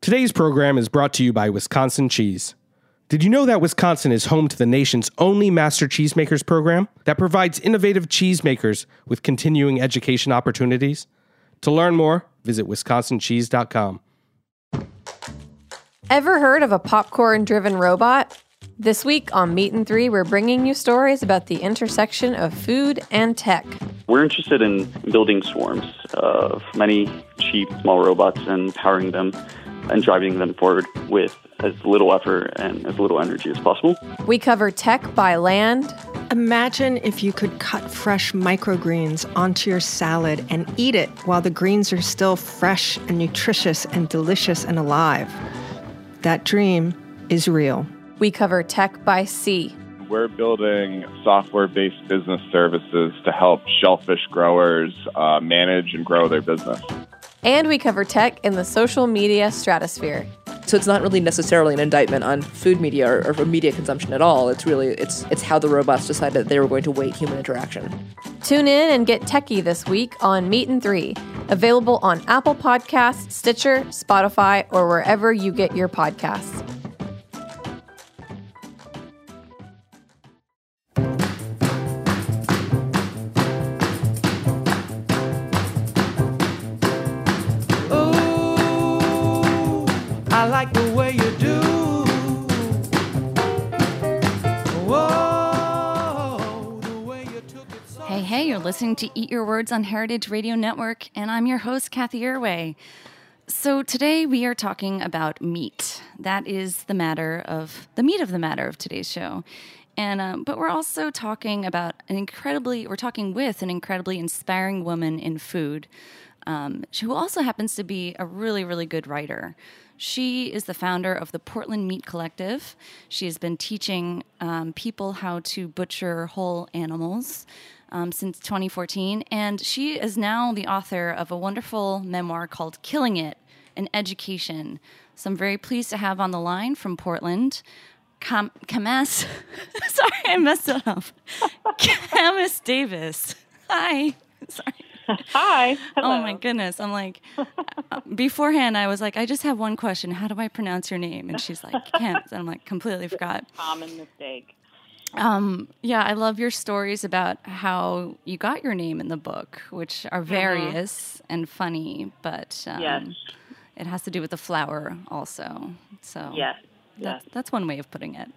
Today's program is brought to you by Wisconsin Cheese. Did you know that Wisconsin is home to the nation's only Master Cheesemakers program that provides innovative cheesemakers with continuing education opportunities? To learn more, visit wisconsincheese.com. Ever heard of a popcorn-driven robot? This week on Meat and Three, we're bringing you stories about the intersection of food and tech. We're interested in building swarms of many cheap, small robots and powering them and driving them forward with as little effort and as little energy as possible. We cover tech by land. Imagine if you could cut fresh microgreens onto your salad and eat it while the greens are still fresh and nutritious and delicious and alive. That dream is real. We cover tech by sea. We're building software-based business services to help shellfish growers manage and grow their business. And we cover tech in the social media stratosphere. So it's not really necessarily an indictment on food media or media consumption at all. It's really, it's how the robots decided that they were going to weight human interaction. Tune in and get techie this week on Meat and Three. Available on Apple Podcasts, Stitcher, Spotify, or wherever you get your podcasts. I like the way you do. Whoa, the way you took it so. Hey, you're listening to Eat Your Words on Heritage Radio Network, and I'm your host, Kathy Irway. So today we are talking about meat. That is the meat of the matter of today's show. And but we're also talking about we're talking with an incredibly inspiring woman in food, who also happens to be a really, really good writer. She is the founder of the Portland Meat Collective. She has been teaching people how to butcher whole animals since 2014. And she is now the author of a wonderful memoir called Killing It, an Education. So I'm very pleased to have on the line from Portland, Camas. Sorry, I messed it up. Camas Davis. Hi. Sorry. Hi. Hello. Oh my goodness. I'm like, beforehand I was like, I just have one question. How do I pronounce your name? And she's like, Camas. And I'm like, completely forgot. Common mistake. Yeah, I love your stories about how you got your name in the book, which are various and funny, but yes. It has to do with the flour also. So Yes. That's one way of putting it.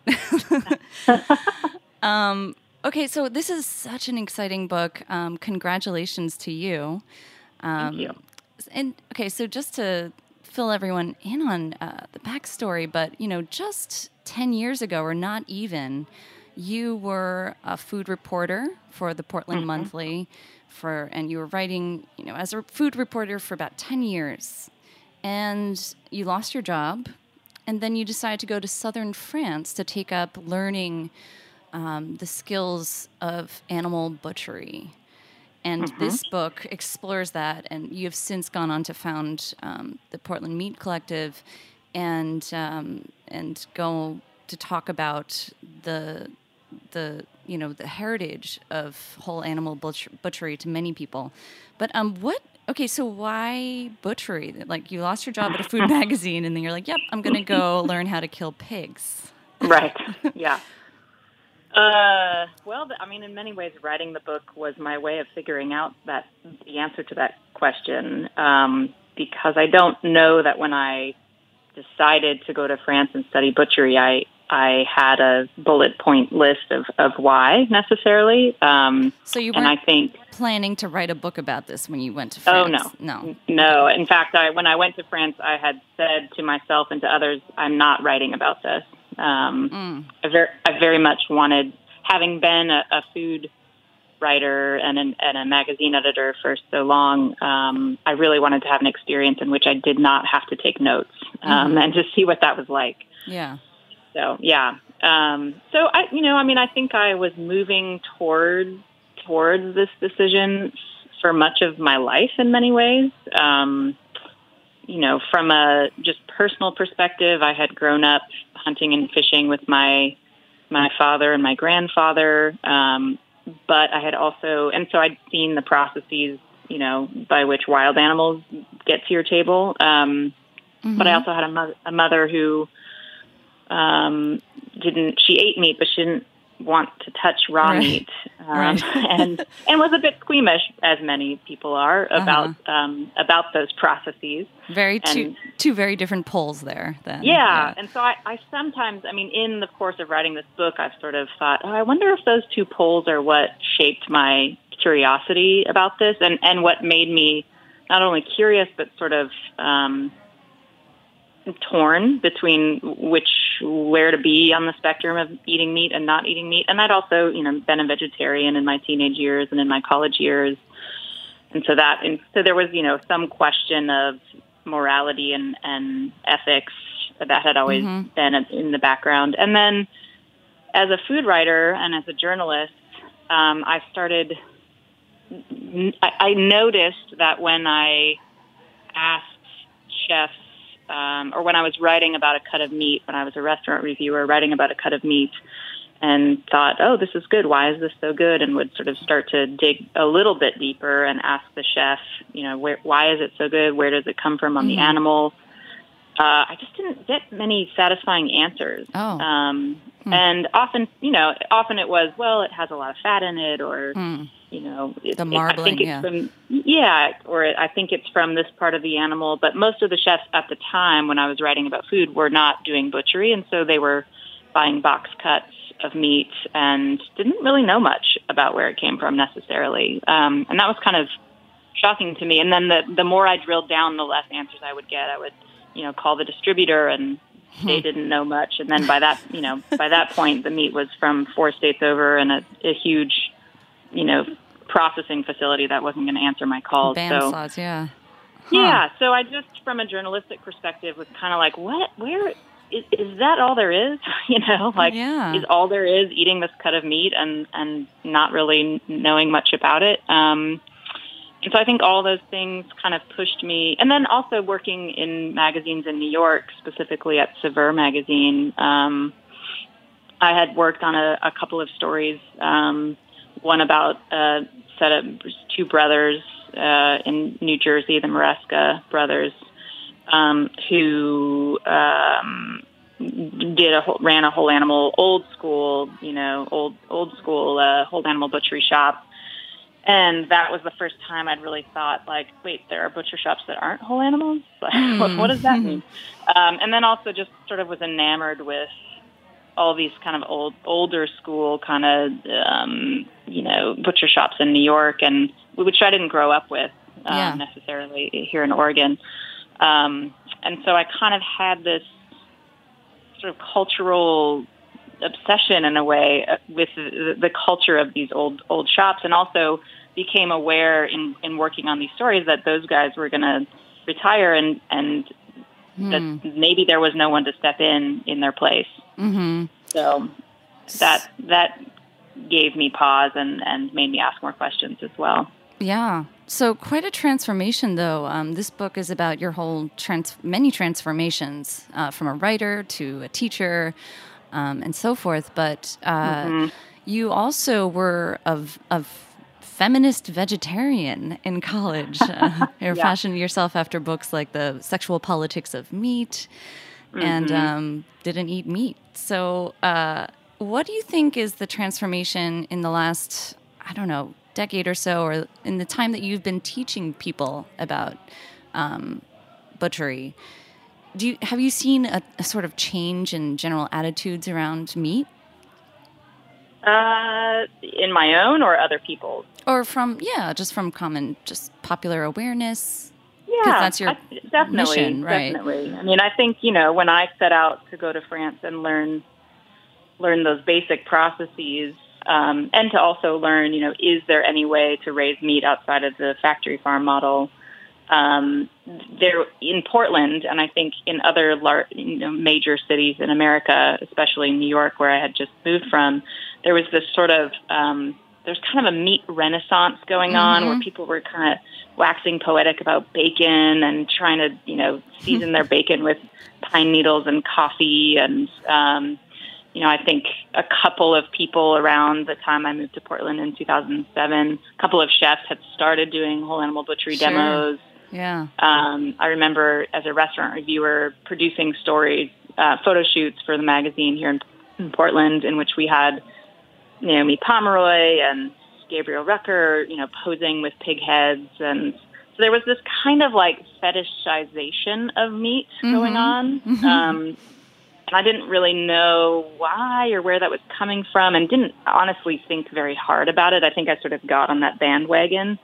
Okay, so this is such an exciting book. Congratulations to you. Thank you. And okay, so just to fill everyone in on the backstory, but just 10 years ago, or not even, you were a food reporter for the Portland Monthly, and you were writing, as a food reporter for about 10 years, and you lost your job, and then you decided to go to southern France to take up learning the skills of animal butchery. And this book explores that, and you have since gone on to found the Portland Meat Collective and go to talk about the heritage of whole animal butchery to many people. But so why butchery? Like, you lost your job at a food magazine, and then you're like, yep, I'm going to go learn how to kill pigs. Right. Yeah. In many ways, writing the book was my way of figuring out the answer to that question, because I don't know that when I decided to go to France and study butchery, I had a bullet point list of why necessarily. So you weren't planning to write a book about this when you went to France? Oh, no. In fact, when I went to France, I had said to myself and to others, I'm not writing about this. I very much wanted, having been a food writer and a magazine editor for so long, I really wanted to have an experience in which I did not have to take notes and to see what that was like. Yeah. So, yeah. I think I was moving towards this decision for much of my life in many ways. From a just personal perspective, I had grown up hunting and fishing with my father and my grandfather. But I had also, and so I'd seen the processes, by which wild animals get to your table. But I also had a mother who she ate meat, but she didn't want to touch raw meat, and was a bit squeamish, as many people are, about those processes. Two very different poles there, then. Yeah. And so I sometimes, in the course of writing this book, I've sort of thought, I wonder if those two poles are what shaped my curiosity about this, and what made me not only curious, but sort of torn between where to be on the spectrum of eating meat and not eating meat. And I'd also, been a vegetarian in my teenage years and in my college years. And so there was, some question of morality and ethics that had always been in the background. And then as a food writer and as a journalist, I noticed that when I asked chefs, or when I was writing about a cut of meat, when I was a restaurant reviewer writing about a cut of meat, and thought, oh, this is good, why is this so good? And would sort of start to dig a little bit deeper and ask the chef, why is it so good? Where does it come from on the animal? I just didn't get many satisfying answers. And often it was, well, it has a lot of fat in it, or, the marbling, I think it's from this part of the animal. But most of the chefs at the time when I was writing about food were not doing butchery, and so they were buying box cuts of meat and didn't really know much about where it came from necessarily. And that was kind of shocking to me. And then the more I drilled down, the less answers I would get. I would, call the distributor, and they didn't know much. And then by that point, the meat was from 4 states over and a huge, processing facility that wasn't going to answer my calls. Bandsaws, yeah. Yeah. So I just, from a journalistic perspective, was kind of like, where is that all there is? Is all there is eating this cut of meat and not really knowing much about it? And so I think all those things kind of pushed me. And then also working in magazines in New York, specifically at Saveur magazine, I had worked on a couple of stories, one about a set of 2 brothers in New Jersey, the Maresca brothers, who ran a whole animal, old school whole animal butchery shop. And that was the first time I'd really thought, like, wait, there are butcher shops that aren't whole animals? What does that mean? And then also just sort of was enamored with all these kind of older school kind of, butcher shops in New York, and which I didn't grow up with necessarily here in Oregon. And so I kind of had this sort of cultural obsession in a way with the culture of these old shops, and also became aware in working on these stories that those guys were going to retire, and that maybe there was no one to step in their place. So that gave me pause and made me ask more questions as well. Yeah. So quite a transformation, though. This book is about your whole many transformations, from a writer to a teacher, and so forth. But you also were a feminist vegetarian in college. You fashioned yourself after books like The Sexual Politics of Meat, and didn't eat meat. So what do you think is the transformation in the last, decade or so, or in the time that you've been teaching people about butchery? Have you seen a sort of change in general attitudes around meat? In my own or other people's? Or from popular awareness? Yeah, that's your mission, right? Definitely. I mean, I think, when I set out to go to France and learn those basic processes, and to also learn, is there any way to raise meat outside of the factory farm model? There in Portland, and I think in other major cities in America, especially New York, where I had just moved from, there was this sort of there's kind of a meat renaissance going on, where people were kind of waxing poetic about bacon and trying to season their bacon with pine needles and coffee. And I think a couple of people around the time I moved to Portland in 2007, a couple of chefs had started doing whole animal butchery demos. Yeah. I remember as a restaurant reviewer producing stories, photo shoots for the magazine here in Portland, in which we had Naomi Pomeroy and Gabriel Rucker, posing with pig heads. And so there was this kind of like fetishization of meat going on. And I didn't really know why or where that was coming from, and didn't honestly think very hard about it. I think I sort of got on that bandwagon.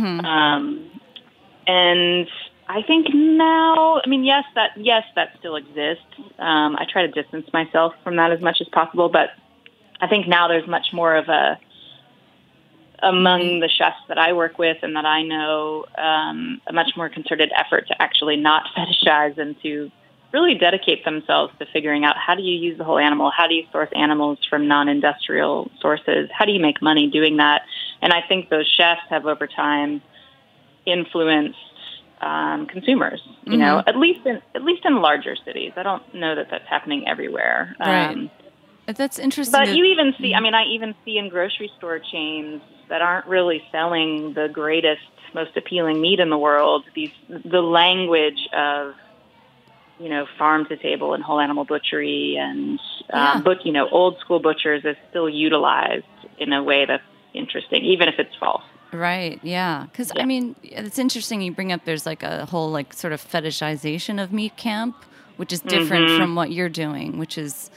And I think now, yes, that still exists. I try to distance myself from that as much as possible, but I think now there's much more of among the chefs that I work with and that I know, a much more concerted effort to actually not fetishize and to really dedicate themselves to figuring out how do you use the whole animal, how do you source animals from non-industrial sources, how do you make money doing that. And I think those chefs have over time influenced consumers, at least in larger cities. I don't know that that's happening everywhere. Right. That's interesting. But you even see, I even see in grocery store chains that aren't really selling the greatest, most appealing meat in the world, the language of, farm to table and whole animal butchery and, old school butchers is still utilized in a way that's interesting, even if it's false. Right. Yeah. Because it's interesting you bring up there's like a whole like sort of fetishization of meat camp, which is different from what you're doing, which is,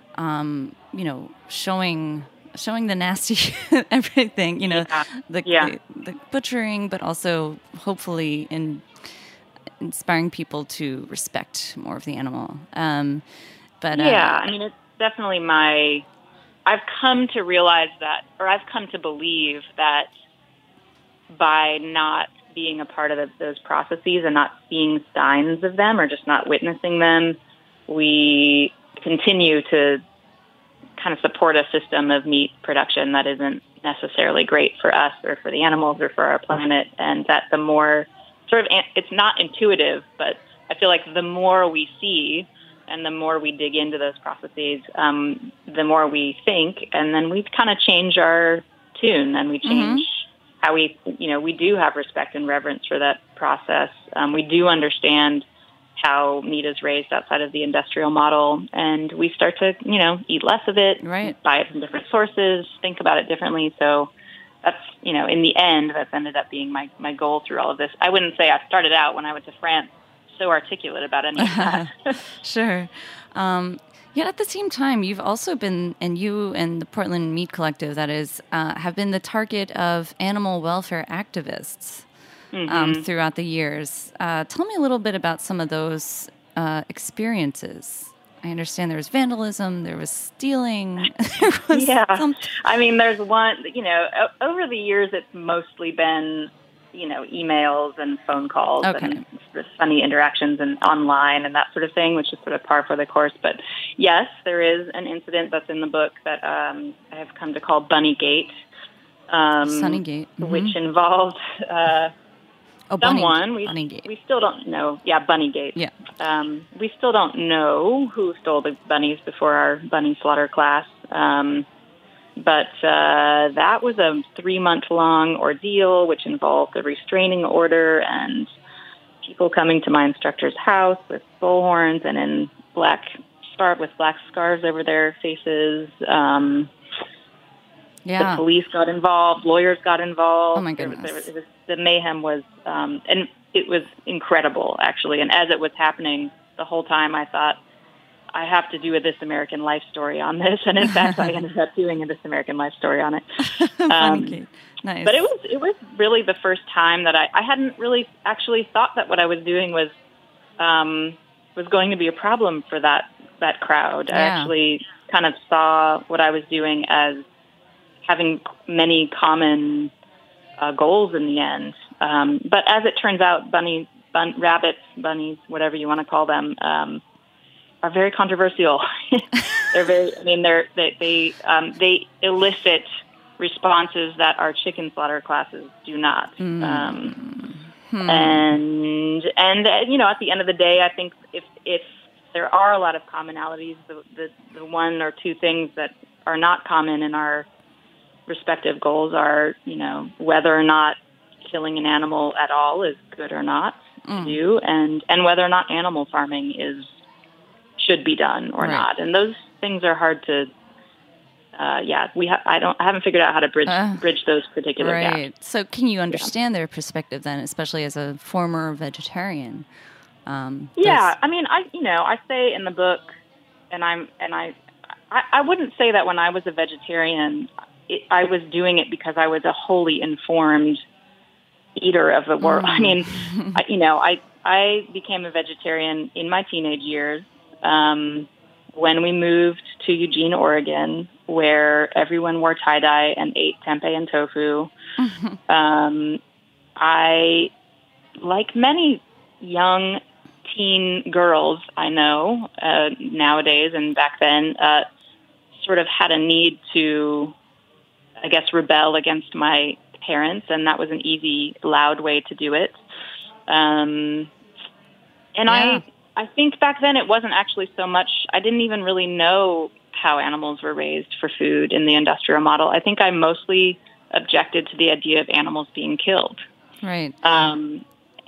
showing the nasty everything, the butchering, but also hopefully inspiring people to respect more of the animal. It's definitely I've come to realize that, or I've come to believe that by not being a part of those processes and not seeing signs of them or just not witnessing them, we continue to kind of support a system of meat production that isn't necessarily great for us or for the animals or for our planet. And that the more it's not intuitive, but I feel like the more we see and the more we dig into those processes, the more we think, and then we kind of change our tune and we change how we do have respect and reverence for that process. We do understand how meat is raised outside of the industrial model, and we start to, eat less of it, buy it from different sources, think about it differently. So that's, in the end, that's ended up being my goal through all of this. I wouldn't say I started out when I went to France so articulate about any of that. Sure. Yet at the same time, you've also been, and you and the Portland Meat Collective, that is, have been the target of animal welfare activists throughout the years. Tell me a little bit about some of those experiences. I understand there was vandalism, there was stealing. There was there's one, over the years it's mostly been, emails and phone calls and sort of funny interactions and online and that sort of thing, which is sort of par for the course. But yes, there is an incident that's in the book that I have come to call Bunnygate. Sunnygate. Which involved someone. Bunnygate. We still don't know. Yeah, Bunnygate. Yeah. We still don't know who stole the bunnies before our bunny slaughter class. But that was a 3-month-long ordeal, which involved a restraining order and people coming to my instructor's house with bullhorns and in black scarves over their faces. The police got involved, lawyers got involved. Oh my goodness! The mayhem was, and it was incredible, actually. And as it was happening, the whole time I thought, I have to do a This American Life story on this, and in fact, I ended up doing a This American Life story on it. Nice. But it was really the first time that I hadn't really actually thought that what I was doing was going to be a problem for that crowd. Yeah. I actually kind of saw what I was doing as having many common goals in the end. But as it turns out, rabbits, bunnies, whatever you want to call them, are very controversial. They're very, they elicit responses that our chicken slaughter classes do not. And at the end of the day, I think if there are a lot of commonalities, the one or two things that are not common in our respective goals are, whether or not killing an animal at all is good or not to do, and whether or not animal farming should be done or not. And those things are hard to. I haven't figured out how to bridge those particular gaps. So, can you understand their perspective then, especially as a former vegetarian? I mean, I say in the book, and I wouldn't say that when I was a vegetarian, I was doing it because I was a wholly informed eater of the world. I mean, I became a vegetarian in my teenage years when we moved to Eugene, Oregon, where everyone wore tie-dye and ate tempeh and tofu. I, like many young teen girls I know nowadays and back then, sort of had a need to, I guess, rebel against my parents, and that was an easy, loud way to do it. I think back then it wasn't actually so much, I didn't even really know how animals were raised for food in the industrial model. I think I mostly objected to the idea of animals being killed. Right. And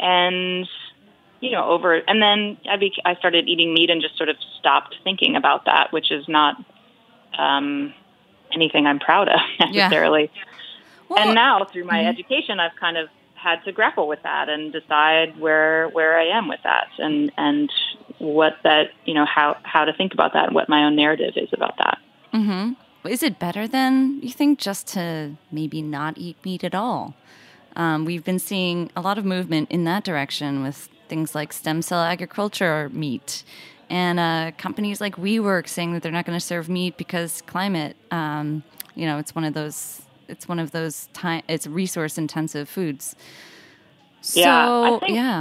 then I started eating meat and just sort of stopped thinking about that, which is not anything I'm proud of necessarily. Yeah. Well, and now through my education, I've kind of had to grapple with that and decide where I am with that and what that, how to think about that and what my own narrative is about that. Mm-hmm. Is it better then, you think, just to maybe not eat meat at all? We've been seeing a lot of movement in that direction with things like stem cell agriculture meat and companies like WeWork saying that they're not going to serve meat because climate, it's one of those it's resource intensive foods. So,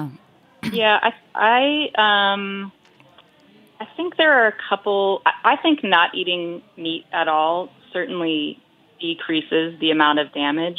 I think there are a couple. I think not eating meat at all certainly decreases the amount of damage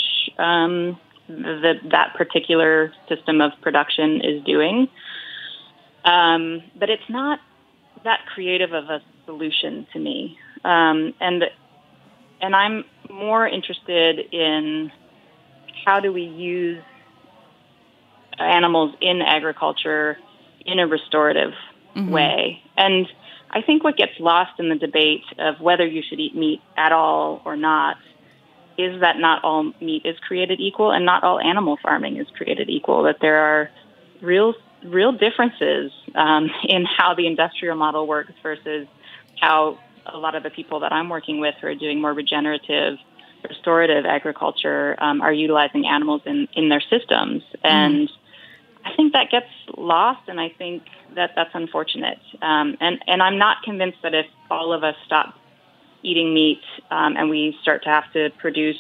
that particular system of production is doing. But it's not that creative of a solution to me. And I'm more interested in how do we use animals in agriculture in a restorative way. And I think what gets lost in the debate of whether you should eat meat at all or not is that not all meat is created equal and not all animal farming is created equal, that there are real differences in how the industrial model works versus how a lot of the people that I'm working with who are doing more regenerative, restorative agriculture are utilizing animals in their systems. And I think that gets lost, and I think that that's unfortunate. And I'm not convinced that if all of us stop eating meat and we start to have to produce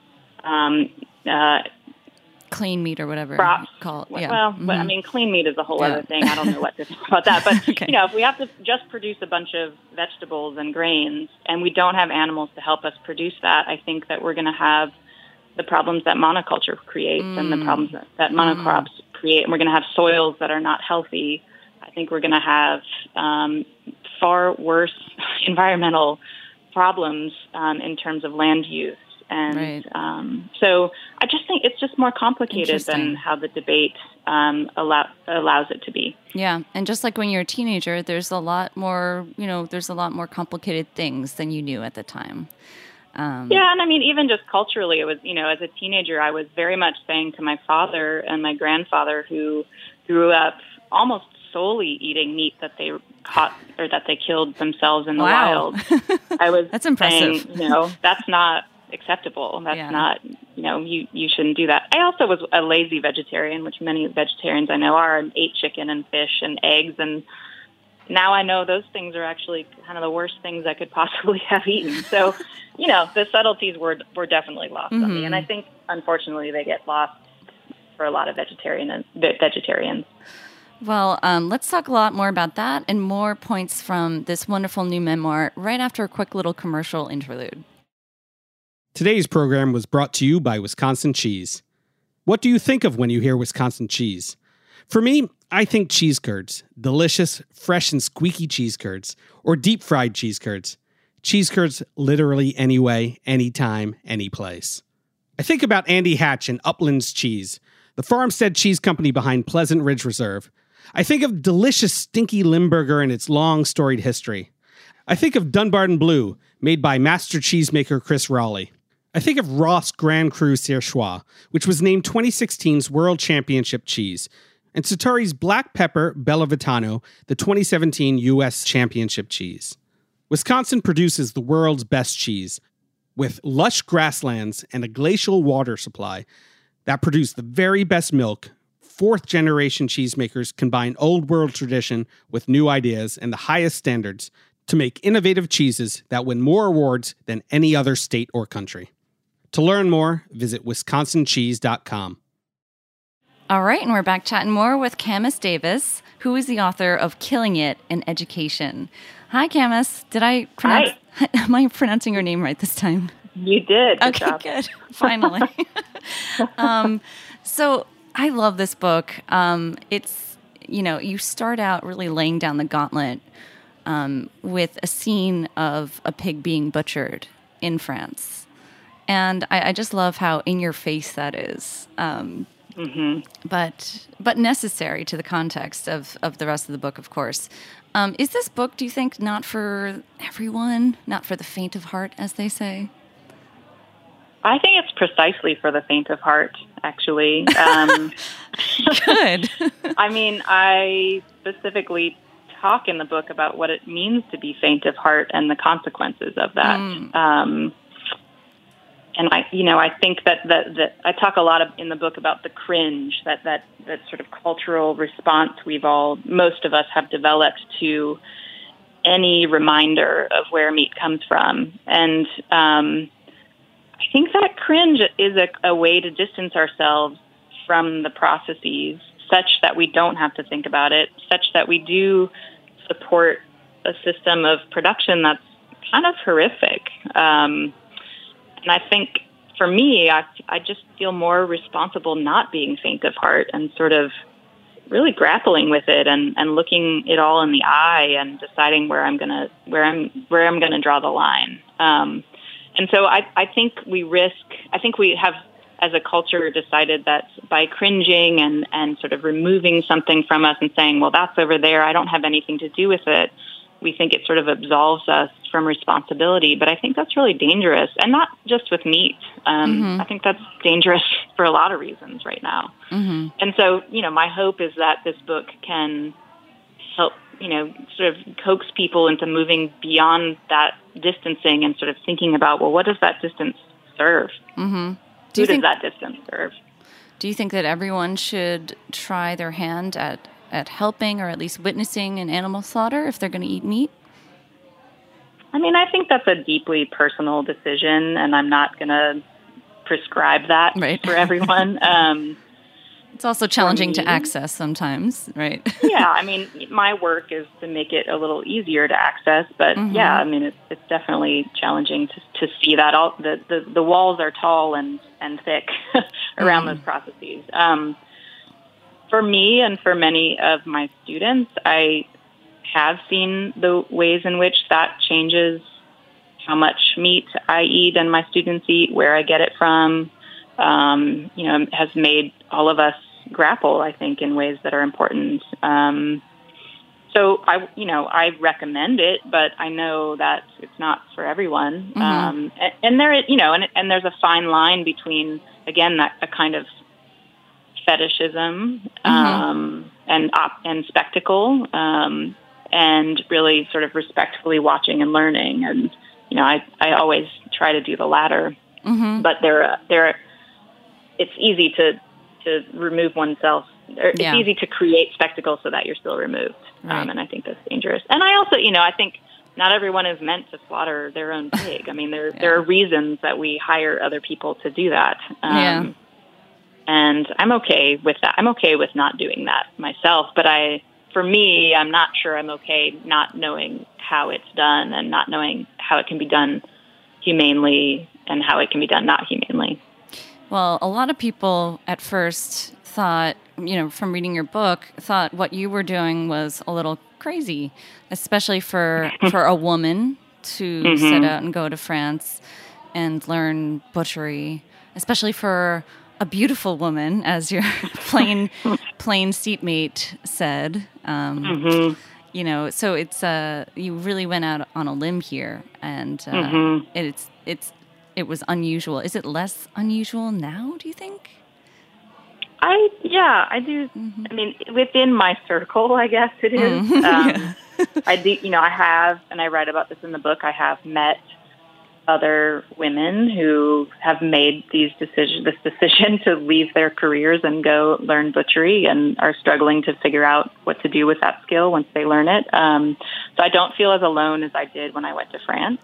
clean meat or whatever crops. You call it. Yeah. Well, but, I mean, clean meat is a whole other thing. I don't know what to think about that. But, if we have to just produce a bunch of vegetables and grains and we don't have animals to help us produce that, I think that we're going to have the problems that monoculture creates and the problems that monocrops create. And we're going to have soils that are not healthy. I think we're going to have far worse environmental problems in terms of land use. And so I just think it's just more complicated than how the debate allows it to be. Yeah, and just like when you're a teenager, there's a lot more, complicated things than you knew at the time. And I mean, even just culturally, it was, as a teenager, I was very much saying to my father and my grandfather, who grew up almost solely eating meat that they caught or that they killed themselves in the wild. I was That's impressive. saying, that's not acceptable. That's not, you shouldn't do that. I also was a lazy vegetarian, which many vegetarians I know are, and ate chicken and fish and eggs. And now I know those things are actually kind of the worst things I could possibly have eaten. So, the subtleties were definitely lost on me. And I think, unfortunately, they get lost for a lot of vegetarians. Well, let's talk a lot more about that and more points from this wonderful new memoir right after a quick little commercial interlude. Today's program was brought to you by Wisconsin Cheese. What do you think of when you hear Wisconsin cheese? For me, I think cheese curds. Delicious, fresh and squeaky cheese curds. Or deep-fried cheese curds. Cheese curds literally any way, anytime, any place. I think about Andy Hatch and Uplands Cheese, the farmstead cheese company behind Pleasant Ridge Reserve. I think of delicious stinky Limburger and its long storied history. I think of Dunbarton Blue, made by master cheesemaker Chris Raleigh. I think of Ross Grand Cru Surchoix, which was named 2016's World Championship cheese, and Sartori's Black Pepper Bellavitano, the 2017 U.S. Championship cheese. Wisconsin produces the world's best cheese, with lush grasslands and a glacial water supply that produce the very best milk. Fourth-generation cheesemakers combine old-world tradition with new ideas and the highest standards to make innovative cheeses that win more awards than any other state or country. To learn more, visit wisconsincheese.com. All right, and we're back chatting more with Camus Davis, who is the author of Killing It in Education. Hi, Camus. Did I pronounce? Hi. Am I pronouncing your name right this time? You did. Good okay, job. Good. Finally. So I love this book. It's, you start out really laying down the gauntlet with a scene of a pig being butchered in France. And I just love how in your face that is. But necessary to the context of the rest of the book, of course. Is this book, do you think, not for everyone, not for the faint of heart, as they say? I think it's precisely for the faint of heart, actually. Good. I mean, I specifically talk in the book about what it means to be faint of heart and the consequences of that. And I think that I talk a lot in the book about the cringe, that sort of cultural response most of us have developed to any reminder of where meat comes from. And I think that cringe is a way to distance ourselves from the processes such that we don't have to think about it, such that we do support a system of production that's kind of horrific. And I think for me, I just feel more responsible not being faint of heart and sort of really grappling with it and looking it all in the eye and deciding where I'm gonna draw the line. And so I think we have as a culture decided that by cringing and sort of removing something from us and saying, well, that's over there, I don't have anything to do with it, we think it sort of absolves us from responsibility. But I think that's really dangerous, and not just with meat. I think that's dangerous for a lot of reasons right now. And so, my hope is that this book can help, sort of coax people into moving beyond that distancing and sort of thinking about, well, what does that distance serve? Who does that distance serve? Do you think that everyone should try their hand at helping or at least witnessing an animal slaughter if they're going to eat meat? I mean, I think that's a deeply personal decision, and I'm not going to prescribe that for everyone. It's also challenging to access sometimes, right? Yeah, I mean, my work is to make it a little easier to access, but yeah, I mean, it's definitely challenging to see that. The walls are tall and thick around those processes. For me and for many of my students, I have seen the ways in which that changes how much meat I eat and my students eat, where I get it from, has made all of us grapple, I think, in ways that are important. So I recommend it, but I know that it's not for everyone. And there's a fine line between, again, a kind of fetishism and spectacle, and really sort of respectfully watching and learning. And I always try to do the latter. But it's easy to remove oneself. It's easy to create spectacle so that you're still removed, and I think that's dangerous. And I also, I think not everyone is meant to slaughter their own pig. I mean, there are reasons that we hire other people to do that. And I'm okay with that. I'm okay with not doing that myself. But for me, I'm not sure I'm okay not knowing how it's done and not knowing how it can be done humanely and how it can be done not humanely. Well, a lot of people at first thought, from reading your book, thought what you were doing was a little crazy, especially for a woman to set out and go to France and learn butchery. especially for a beautiful woman, as your plain seatmate said. You know, so it's you really went out on a limb here, and it was unusual. Is it less unusual now, do you think? I do. I mean, within my circle, I guess it is. I do, I have, and I write about this in the book, I have met other women who have made this decision to leave their careers and go learn butchery and are struggling to figure out what to do with that skill once they learn it. So I don't feel as alone as I did when I went to France.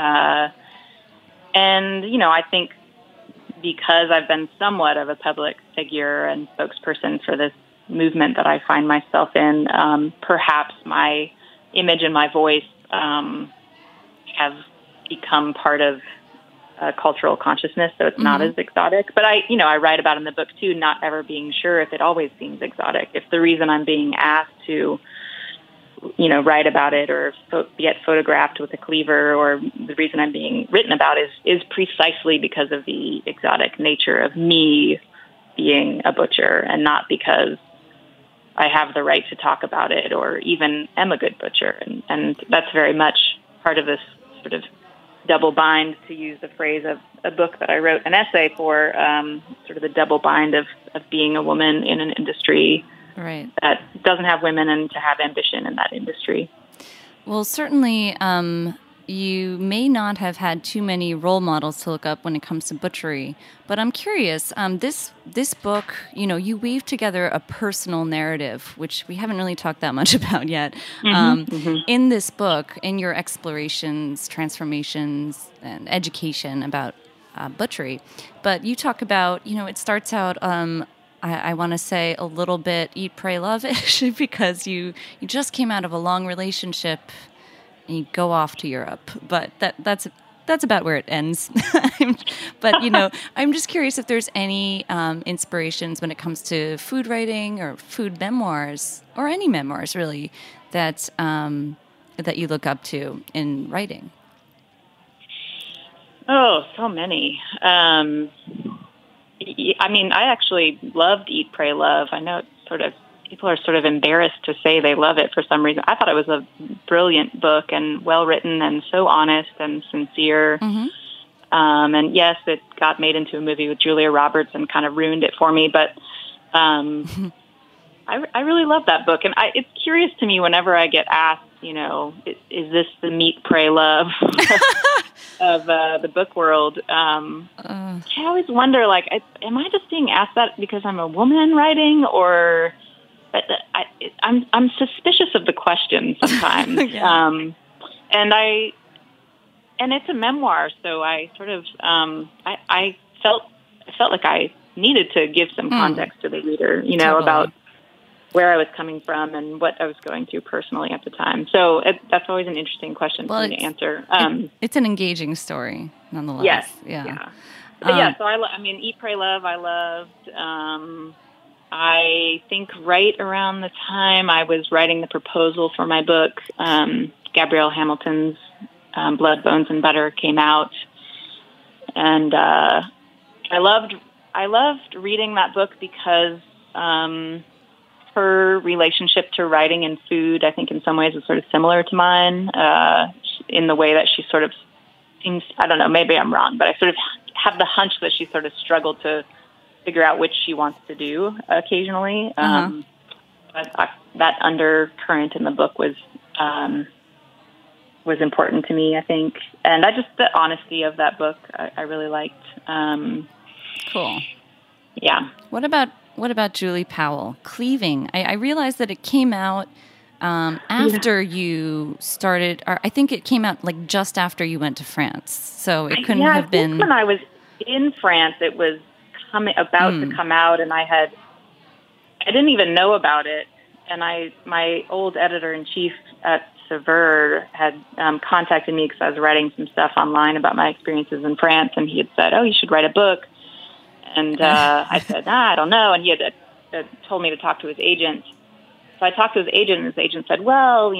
And, I think because I've been somewhat of a public figure and spokesperson for this movement that I find myself in, perhaps my image and my voice have become part of cultural consciousness, so it's not as exotic. But I write about in the book too, not ever being sure if it always seems exotic. If the reason I'm being asked to, write about it or get photographed with a cleaver, or the reason I'm being written about is precisely because of the exotic nature of me being a butcher, and not because I have the right to talk about it or even am a good butcher. And that's very much part of this sort of double bind, to use the phrase of a book that I wrote an essay for, sort of the double bind of being a woman in an industry that doesn't have women and to have ambition in that industry. Well, certainly you may not have had too many role models to look up when it comes to butchery, but I'm curious, this book, you weave together a personal narrative, which we haven't really talked that much about yet. In this book, in your explorations, transformations, and education about butchery, but you talk about, it starts out, I want to say a little bit Eat, Pray, Love-ish, because you just came out of a long relationship and you go off to Europe, but that's about where it ends. But, I'm just curious if there's any inspirations when it comes to food writing or food memoirs, or any memoirs really, that you look up to in writing. Oh, so many. I actually loved Eat, Pray, Love. I know people are sort of embarrassed to say they love it for some reason. I thought it was a brilliant book and well written and so honest and sincere. And yes, it got made into a movie with Julia Roberts and kind of ruined it for me. But I really love that book. And it's curious to me whenever I get asked, is this the Meet, Pray, Love of the book world? I always wonder, am I just being asked that because I'm a woman writing, or I'm suspicious of the question sometimes. And it's a memoir, so I sort of I felt like I needed to give some context to the reader, about where I was coming from and what I was going through personally at the time. So that's always an interesting question for me to answer. It's an engaging story, nonetheless. Yes. Yeah. But so Eat, Pray, Love, I loved. I think right around the time I was writing the proposal for my book, Gabrielle Hamilton's Blood, Bones, and Butter came out. And I loved reading that book because her relationship to writing and food, I think in some ways is sort of similar to mine, in the way that she sort of seems, I don't know, maybe I'm wrong, but I sort of have the hunch that she sort of struggled to figure out which she wants to do occasionally. But that undercurrent in the book was important to me, I think. And the honesty of that book, I really liked. Cool. Yeah. What about Julie Powell, Cleaving? I realized that it came out after you started, or I think it came out just after you went to France. So it couldn't have been. When I was in France, it was about to come out, and I didn't even know about it. And my old editor-in-chief at Saveur had contacted me because I was writing some stuff online about my experiences in France, and he had said, "Oh, you should write a book." And I said, I don't know. And he had told me to talk to his agent. So I talked to his agent, and his agent said, well,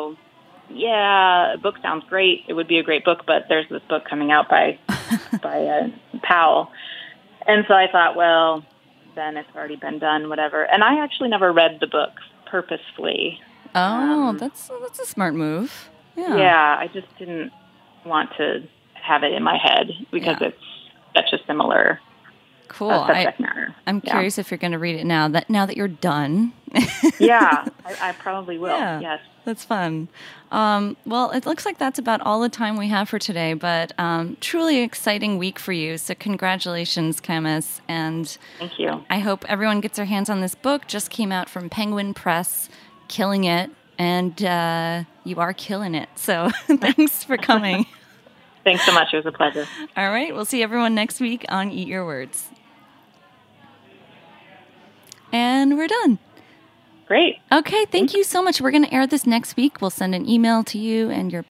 a book sounds great. It would be a great book, but there's this book coming out by Powell. And so I thought, well, then it's already been done, whatever. And I actually never read the book purposefully. Oh, that's a smart move. Yeah. Yeah, I just didn't want to have it in my head because it's such a similar subject matter. I'm curious if you're going to read it now that you're done. Yeah, I probably will. Yeah, yes. That's fun. Well, it looks like that's about all the time we have for today, but truly exciting week for you. So congratulations, Camis. And thank you. I hope everyone gets their hands on this book. Just came out from Penguin Press, killing it. And you are killing it. So thanks for coming. Thanks so much. It was a pleasure. All right. We'll see everyone next week on Eat Your Words. And we're done. Great. Okay. Thank you so much. We're going to air this next week. We'll send an email to you and your